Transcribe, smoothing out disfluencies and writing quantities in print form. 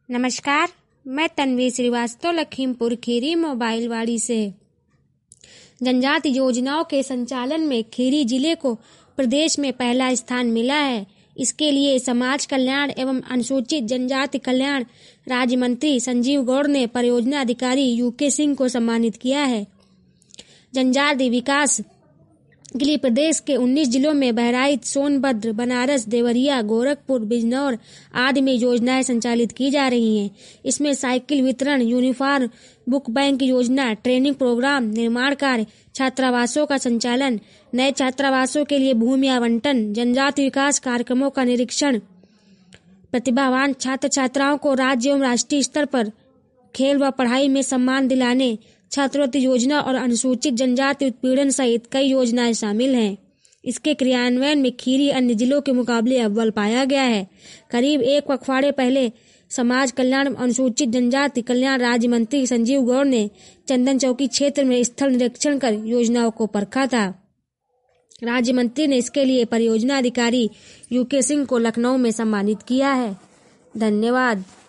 नमस्कार, मैं तन्वी श्रीवास्तव लखीमपुर खीरी मोबाइल वाड़ी से। जनजाति योजनाओं के संचालन में खीरी जिले को प्रदेश में पहला स्थान मिला है। इसके लिए समाज कल्याण एवं अनुसूचित जनजाति कल्याण राज्य मंत्री संजीव गौड़ ने परियोजना अधिकारी यूके सिंह को सम्मानित किया है। जनजाति विकास के लिए प्रदेश के 19 जिलों में बहराइच, सोनभद्र, बनारस, देवरिया, गोरखपुर, बिजनौर आदि में योजनाएं संचालित की जा रही हैं। इसमें साइकिल वितरण, यूनिफॉर्म, बुक बैंक योजना, ट्रेनिंग प्रोग्राम, निर्माण कार्य, छात्रावासों का संचालन, नए छात्रावासों के लिए भूमि आवंटन, जनजाति विकास कार्यक्रमों का निरीक्षण, प्रतिभावान छात्र छात्राओं को राज्य एवं राष्ट्रीय स्तर पर खेल व पढ़ाई में सम्मान दिलाने, छात्रवृत्ति योजना और अनुसूचित जनजाति उत्पीड़न सहित कई योजनाएं शामिल हैं। इसके क्रियान्वयन में खीरी अन्य जिलों के मुकाबले अव्वल पाया गया है। करीब एक पखवाड़े पहले समाज कल्याण अनुसूचित जनजाति कल्याण राज्य मंत्री संजीव गौड़ ने चंदन चौकी क्षेत्र में स्थल निरीक्षण कर योजनाओं को परखा था। राज्य मंत्री ने इसके लिए परियोजना अधिकारी यूके सिंह को लखनऊ में सम्मानित किया है। धन्यवाद।